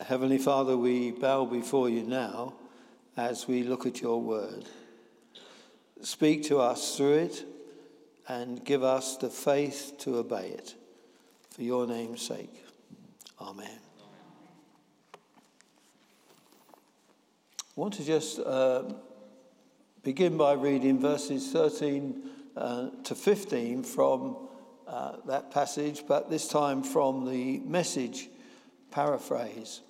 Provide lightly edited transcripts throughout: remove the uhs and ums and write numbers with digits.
Heavenly Father, we bow before you now as we look at your word. Speak to us through it and give us the faith to obey it. For your name's sake. Amen. I want to just begin by reading verses 13 to 15 from that passage, but this time from the Message paraphrase.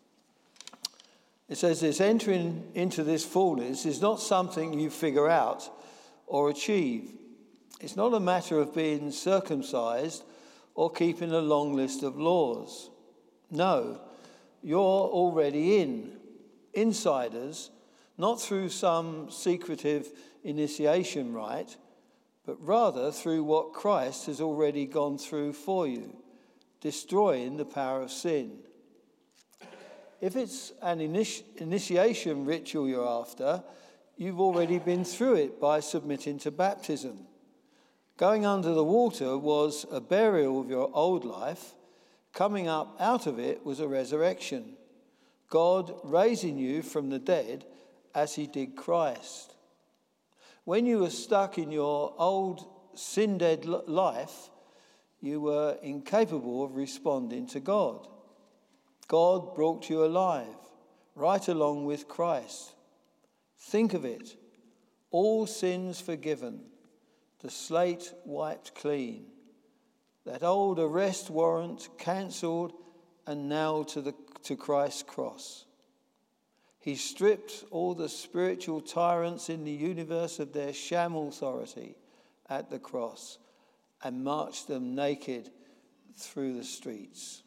It says this: entering into this fullness is not something you figure out or achieve. It's not a matter of being circumcised or keeping a long list of laws. No, you're already insiders, not through some secretive initiation rite, but rather through what Christ has already gone through for you, destroying the power of sin. If it's an initiation ritual you're after, you've already been through it by submitting to baptism. Going under the water was a burial of your old life. Coming up out of it was a resurrection. God raising you from the dead as he did Christ. When you were stuck in your old sin-dead life, you were incapable of responding to God. God brought you alive, right along with Christ. Think of it. All sins forgiven, the slate wiped clean, that old arrest warrant cancelled and nailed to Christ's cross. He stripped all the spiritual tyrants in the universe of their sham authority at the cross and marched them naked through the streets.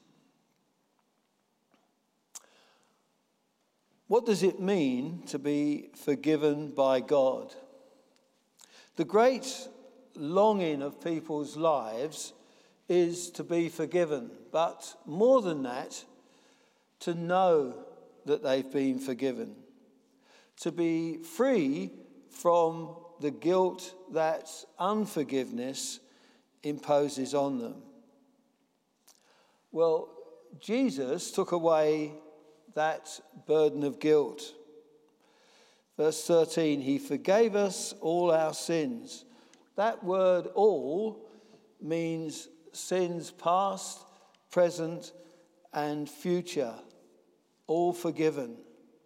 What does it mean to be forgiven by God? The great longing of people's lives is to be forgiven, but more than that, to know that they've been forgiven, to be free from the guilt that unforgiveness imposes on them. Well, Jesus took away that burden of guilt. Verse 13, he forgave us all our sins. That word all means sins past, present, and future, all forgiven.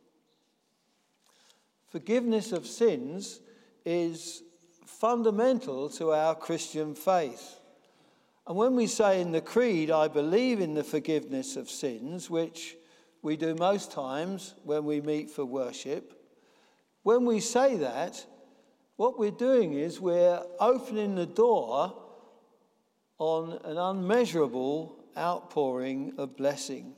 Forgiveness of sins is fundamental to our Christian faith. And when we say in the Creed, I believe in the forgiveness of sins, which we do most times when we meet for worship, when we say that, what we're doing is we're opening the door on an unmeasurable outpouring of blessing.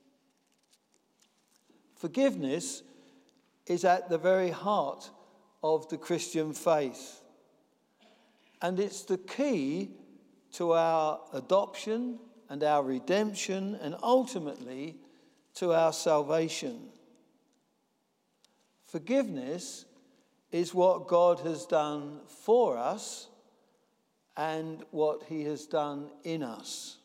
Forgiveness is at the very heart of the Christian faith. And it's the key to our adoption and our redemption and ultimately to our salvation. Forgiveness is what God has done for us and what he has done in us.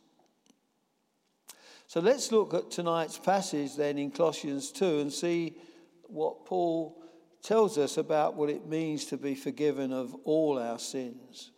So let's look at tonight's passage then in Colossians 2 and see what Paul tells us about what it means to be forgiven of all our sins.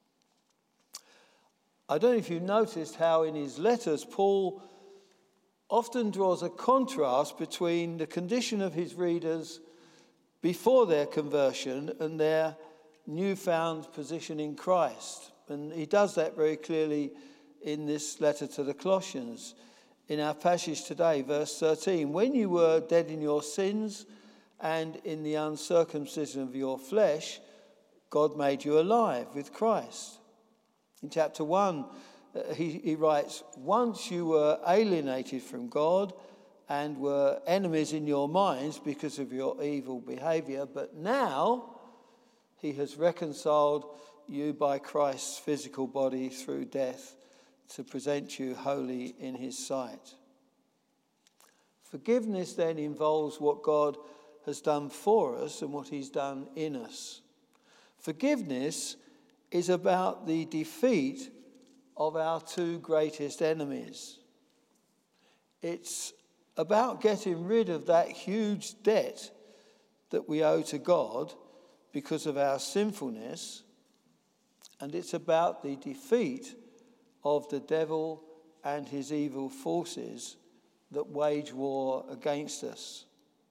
I don't know if you've noticed how in his letters Paul often draws a contrast between the condition of his readers before their conversion and their newfound position in Christ. And he does that very clearly in this letter to the Colossians. In our passage today, verse 13, when you were dead in your sins and in the uncircumcision of your flesh, God made you alive with Christ. In chapter 1, he writes, once you were alienated from God and were enemies in your minds because of your evil behavior, but now he has reconciled you by Christ's physical body through death to present you holy in his sight. Forgiveness then involves what God has done for us and what he's done in us. Forgiveness is about the defeat of our two greatest enemies. It's about getting rid of that huge debt that we owe to God because of our sinfulness, and it's about the defeat of the devil and his evil forces that wage war against us.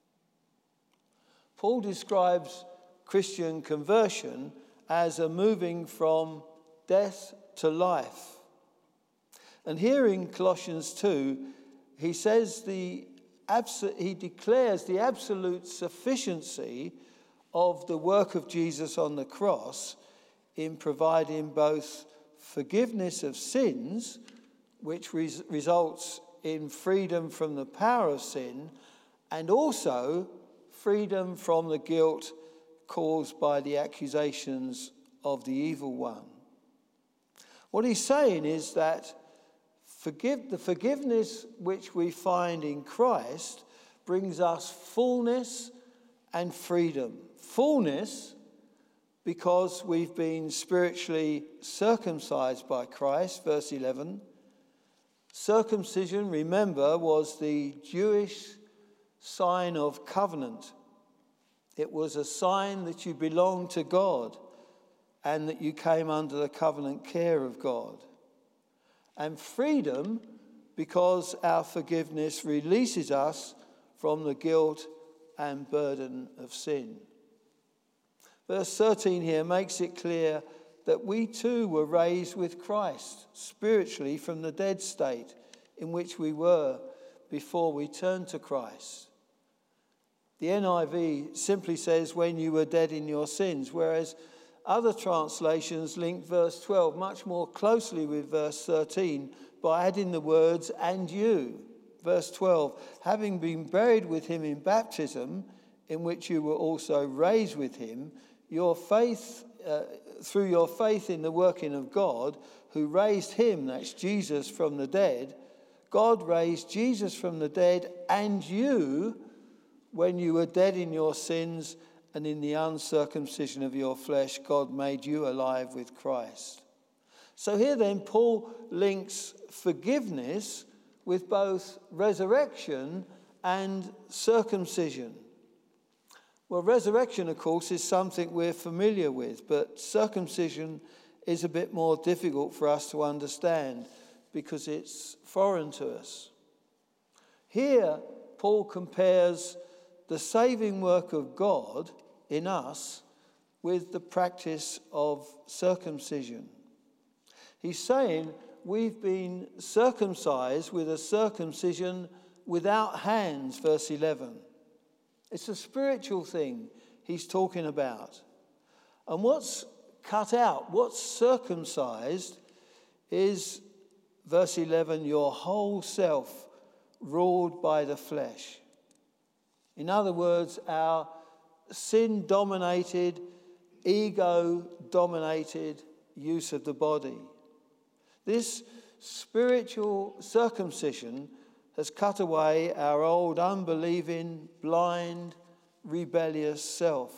Paul describes Christian conversion as a moving from death to life. And here in Colossians 2, he says he declares the absolute sufficiency of the work of Jesus on the cross in providing both forgiveness of sins, which results in freedom from the power of sin, and also freedom from the guilt caused by the accusations of the evil one. What he's saying is that the forgiveness which we find in Christ brings us fullness and freedom. Fullness because we've been spiritually circumcised by Christ, verse 11. Circumcision, remember, was the Jewish sign of covenant. It was a sign that you belonged to God and that you came under the covenant care of God. And freedom because our forgiveness releases us from the guilt and burden of sin. Verse 13 here makes it clear that we too were raised with Christ spiritually from the dead state in which we were before we turned to Christ. The NIV simply says, when you were dead in your sins, whereas other translations link verse 12 much more closely with verse 13 by adding the words, and you. Verse 12, having been buried with him in baptism, in which you were also raised with him, your faith, through your faith in the working of God, who raised him, that's Jesus, from the dead. God raised Jesus from the dead, and you, when you were dead in your sins and in the uncircumcision of your flesh, God made you alive with Christ. So here then, Paul links forgiveness with both resurrection and circumcision. Well, resurrection, of course, is something we're familiar with, but circumcision is a bit more difficult for us to understand because it's foreign to us. Here, Paul compares the saving work of God in us with the practice of circumcision. He's saying we've been circumcised with a circumcision without hands, verse 11. It's a spiritual thing he's talking about. And what's cut out, what's circumcised is, verse 11, your whole self ruled by the flesh. In other words, our sin-dominated, ego-dominated use of the body. This spiritual circumcision has cut away our old unbelieving, blind, rebellious self.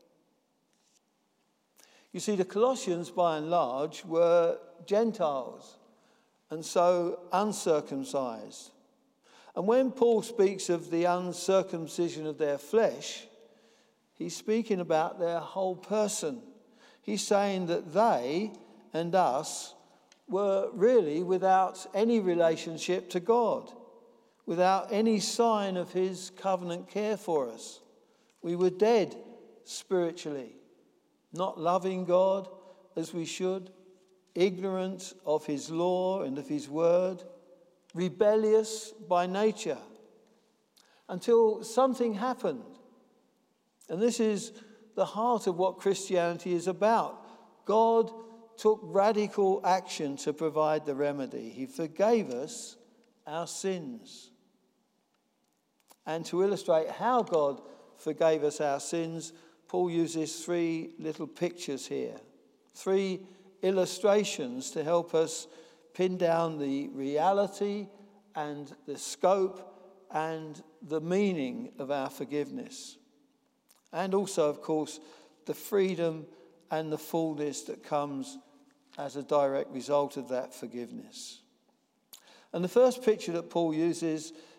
You see, the Colossians, by and large, were Gentiles, and so uncircumcised. And when Paul speaks of the uncircumcision of their flesh, he's speaking about their whole person. He's saying that they and us were really without any relationship to God, without any sign of his covenant care for us. We were dead spiritually, not loving God as we should, ignorant of his law and of his word, rebellious by nature, until something happened. And this is the heart of what Christianity is about. God took radical action to provide the remedy. He forgave us our sins. And to illustrate how God forgave us our sins, Paul uses three little pictures here, three illustrations to help us pin down the reality and the scope and the meaning of our forgiveness. And also, of course, the freedom and the fullness that comes as a direct result of that forgiveness. And the first picture that Paul uses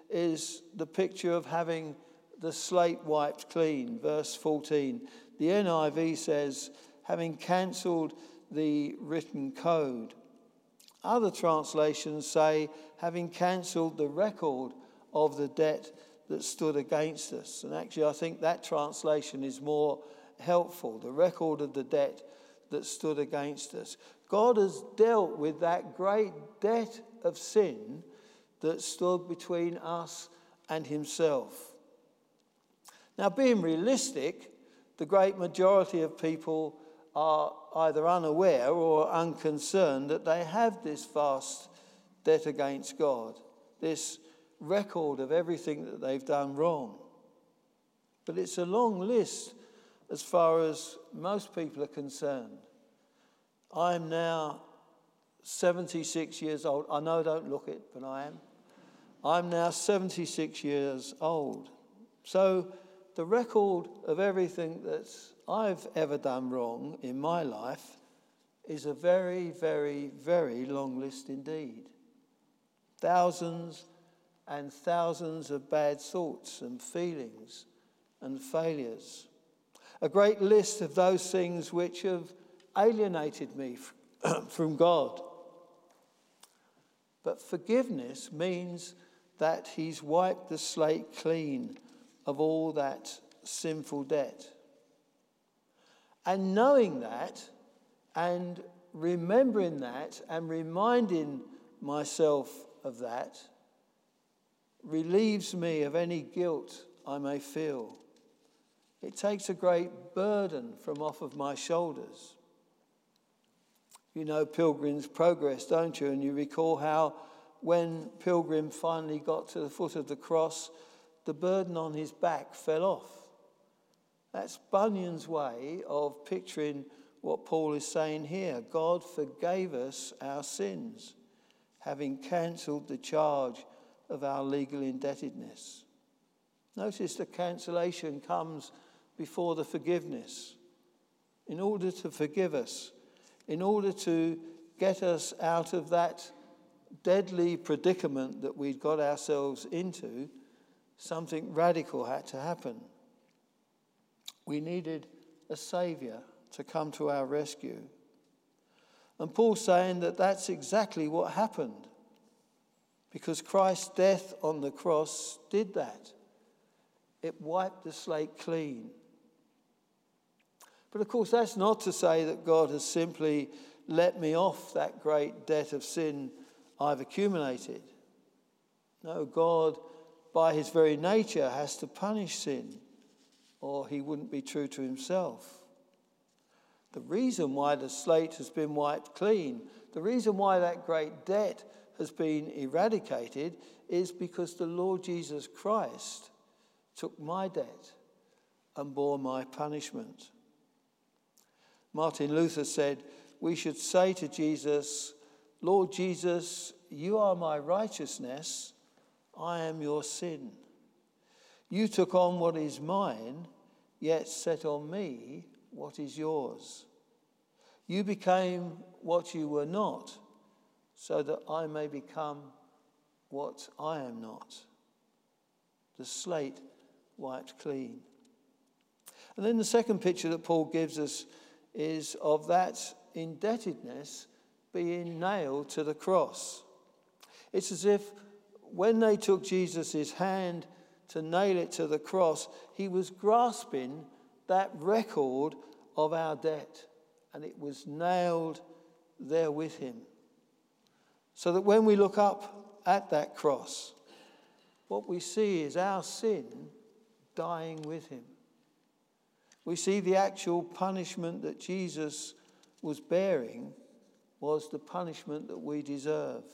is the picture of having the slate wiped clean. Verse 14. The NIV says, having cancelled the written code. Other translations say, having cancelled the record of the debt that stood against us. And actually, I think that translation is more helpful, the record of the debt that stood against us. God has dealt with that great debt of sin that stood between us and himself. Now, being realistic, the great majority of people are either unaware or unconcerned that they have this vast debt against God, this record of everything that they've done wrong. But it's a long list as far as most people are concerned. I'm now 76 years old. I know I don't look it, but I am. I'm now 76 years old. So the record of everything that I've ever done wrong in my life is a very, very, very long list indeed. Thousands and thousands of bad thoughts and feelings and failures. A great list of those things which have alienated me from God. But forgiveness means that he's wiped the slate clean of all that sinful debt. And knowing that and remembering that and reminding myself of that relieves me of any guilt I may feel. It takes a great burden from off of my shoulders. You know Pilgrim's Progress, don't you? And you recall how when Pilgrim finally got to the foot of the cross, the burden on his back fell off. That's Bunyan's way of picturing what Paul is saying here. God forgave us our sins, having cancelled the charge of our legal indebtedness. Notice the cancellation comes before the forgiveness. In order to forgive us, in order to get us out of that deadly predicament that we'd got ourselves into, something radical had to happen. We needed a saviour to come to our rescue. And Paul's saying that that's exactly what happened, because Christ's death on the cross did that. It wiped the slate clean. But of course, that's not to say that God has simply let me off that great debt of sin I've accumulated. No, God, by his very nature, has to punish sin, or he wouldn't be true to himself. The reason why the slate has been wiped clean, the reason why that great debt has been eradicated, is because the Lord Jesus Christ took my debt and bore my punishment. Martin Luther said, we should say to Jesus, Lord Jesus, you are my righteousness, I am your sin. You took on what is mine, yet set on me what is yours. You became what you were not, so that I may become what I am not. The slate wiped clean. And then the second picture that Paul gives us is of that indebtedness being nailed to the cross. It's as if when they took Jesus' hand to nail it to the cross, he was grasping that record of our debt, and it was nailed there with him. So that when we look up at that cross, what we see is our sin dying with him. We see the actual punishment that Jesus was bearing was the punishment that we deserve.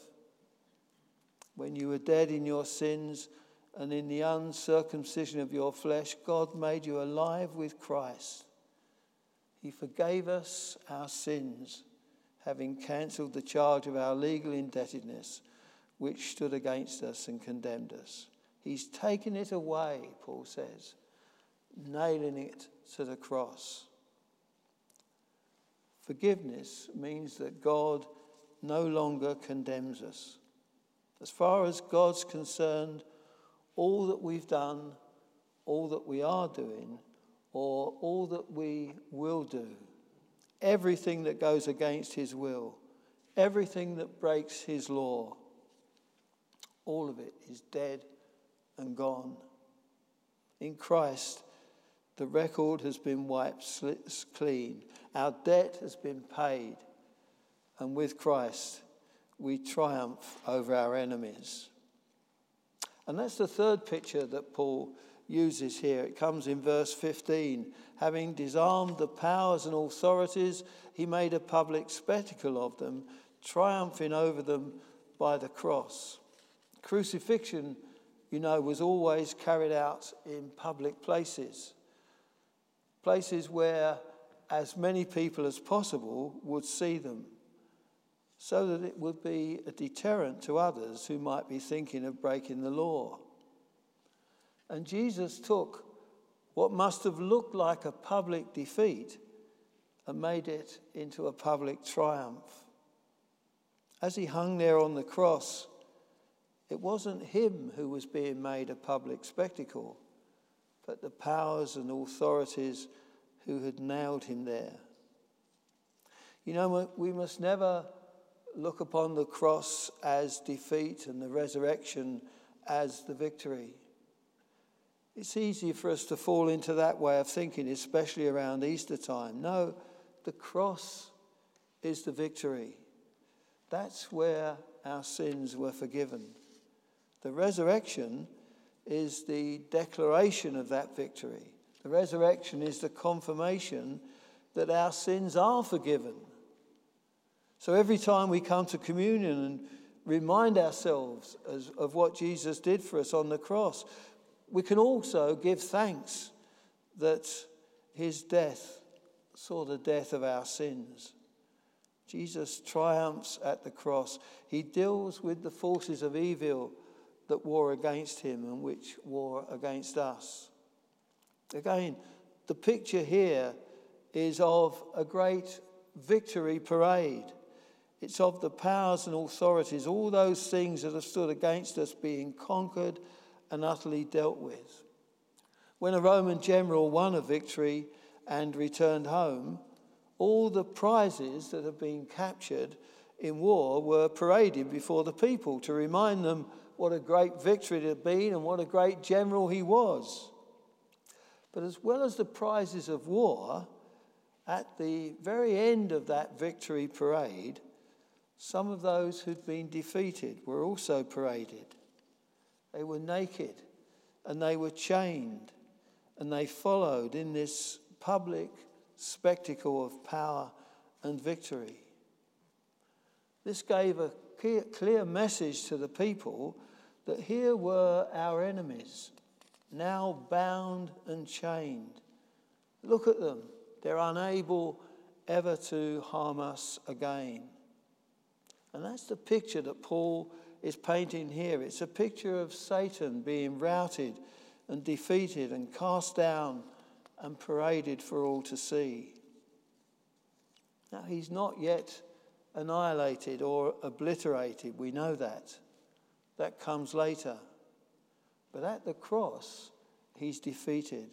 When you were dead in your sins and in the uncircumcision of your flesh, God made you alive with Christ. He forgave us our sins, having cancelled the charge of our legal indebtedness, which stood against us and condemned us. He's taken it away, Paul says, nailing it to the cross. Forgiveness means that God no longer condemns us. As far as God's concerned, all that we've done, all that we are doing, or all that we will do, everything that goes against his will, everything that breaks his law, all of it is dead and gone. In Christ, the record has been wiped clean. Our debt has been paid. And with Christ, we triumph over our enemies. And that's the third picture that Paul uses here. It comes in verse 15. Having disarmed the powers and authorities, he made a public spectacle of them, triumphing over them by the cross. Crucifixion, was always carried out in public places. Places where as many people as possible would see them, so that it would be a deterrent to others who might be thinking of breaking the law. And Jesus took what must have looked like a public defeat and made it into a public triumph. As he hung there on the cross, it wasn't him who was being made a public spectacle, but the powers and authorities who had nailed him there. We must never look upon the cross as defeat and the resurrection as the victory. It's easy for us to fall into that way of thinking, especially around Easter time. No, the cross is the victory. That's where our sins were forgiven. The resurrection is the declaration of that victory. The resurrection is the confirmation that our sins are forgiven. So every time we come to communion and remind ourselves of what Jesus did for us on the cross, we can also give thanks that his death saw the death of our sins. Jesus triumphs at the cross. He deals with the forces of evil that war against him and which war against us. Again, the picture here is of a great victory parade. It's of the powers and authorities, all those things that have stood against us being conquered and utterly dealt with. When a Roman general won a victory and returned home, all the prizes that have been captured in war were paraded before the people to remind them what a great victory it had been and what a great general he was. But as well as the prizes of war, at the very end of that victory parade, some of those who'd been defeated were also paraded. They were naked and they were chained and they followed in this public spectacle of power and victory. This gave a clear message to the people that here were our enemies, now bound and chained. Look at them. They're unable ever to harm us again. And that's the picture that Paul is painting here. It's a picture of Satan being routed and defeated and cast down and paraded for all to see. Now, he's not yet annihilated or obliterated. We know that. That comes later. But at the cross, he's defeated.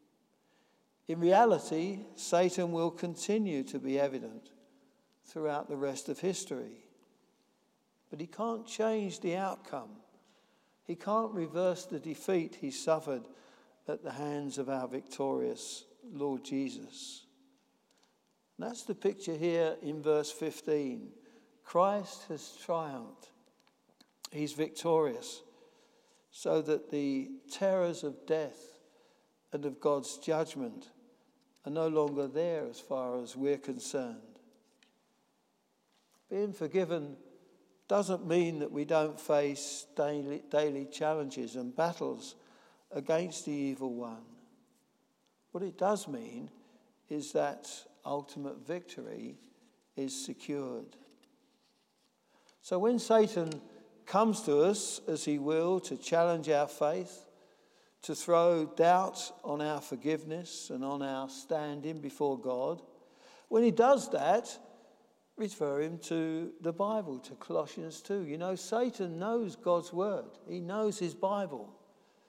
In reality, Satan will continue to be evident throughout the rest of history. But he can't change the outcome. He can't reverse the defeat he suffered at the hands of our victorious Lord Jesus. And that's the picture here in verse 15. Christ has triumphed. He's victorious, so that the terrors of death and of God's judgment are no longer there as far as we're concerned. Being forgiven doesn't mean that we don't face daily challenges and battles against the evil one. What it does mean is that ultimate victory is secured. So when Satan comes to us, as he will, to challenge our faith, to throw doubt on our forgiveness and on our standing before God, when he does that, refer him to the Bible, to Colossians 2. Satan knows God's word. He knows his Bible.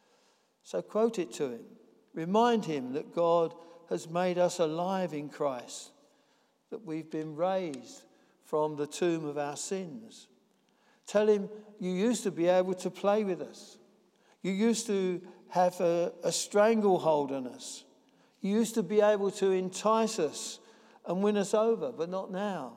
So quote it to him. Remind him that God has made us alive in Christ, that we've been raised from the tomb of our sins. Tell him, you used to be able to play with us. You used to have a stranglehold on us. You used to be able to entice us and win us over, but not now.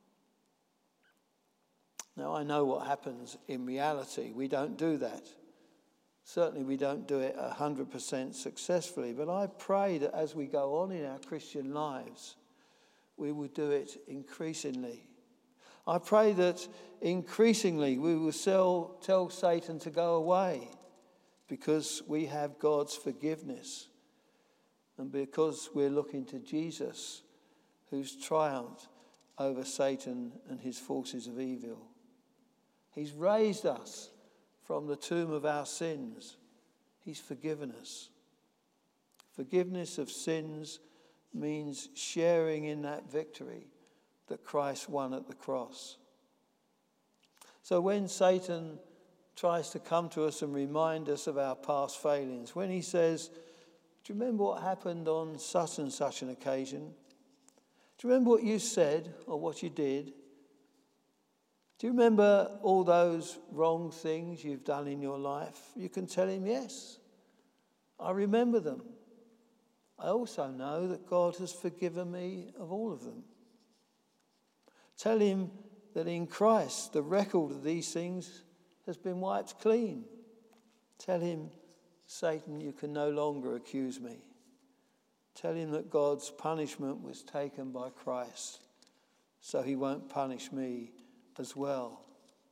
Now, I know what happens in reality. We don't do that. Certainly we don't do it 100% successfully, but I pray that as we go on in our Christian lives, we will do it increasingly. I pray that increasingly we will tell Satan to go away because we have God's forgiveness and because we're looking to Jesus, who's triumphed over Satan and his forces of evil. He's raised us from the tomb of our sins. He's forgiven us. Forgiveness of sins means sharing in that victory that Christ won at the cross. So when Satan tries to come to us and remind us of our past failings, when he says, do you remember what happened on such and such an occasion? Do you remember what you said or what you did? Do you remember all those wrong things you've done in your life? You can tell him, yes, I remember them. I also know that God has forgiven me of all of them. Tell him that in Christ, the record of these things has been wiped clean. Tell him, Satan, you can no longer accuse me. Tell him that God's punishment was taken by Christ, so he won't punish me as well.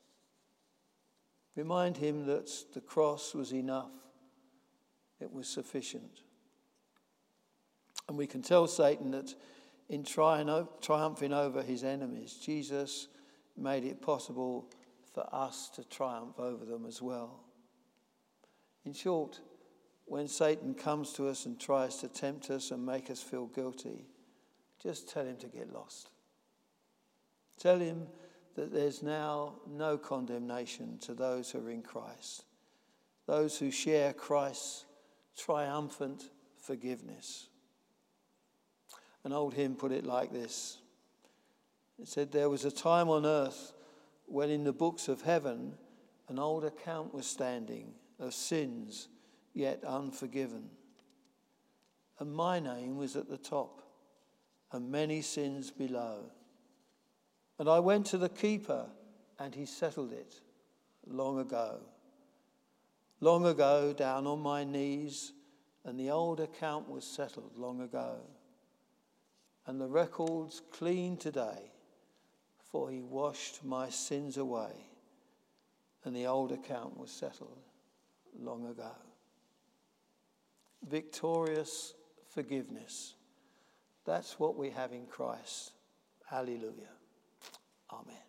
Remind him that the cross was enough. It was sufficient. And we can tell Satan that in triumphing over his enemies, Jesus made it possible for us to triumph over them as well. In short, when Satan comes to us and tries to tempt us and make us feel guilty, just tell him to get lost. Tell him that there's now no condemnation to those who are in Christ, those who share Christ's triumphant forgiveness. An old hymn put it like this. It said, there was a time on earth when in the books of heaven an old account was standing of sins yet unforgiven. And my name was at the top and many sins below. And I went to the keeper and he settled it long ago. Long ago, down on my knees, and the old account was settled long ago. And the record's clean today, for he washed my sins away, and the old account was settled long ago. Victorious forgiveness. That's what we have in Christ. Hallelujah. Amen.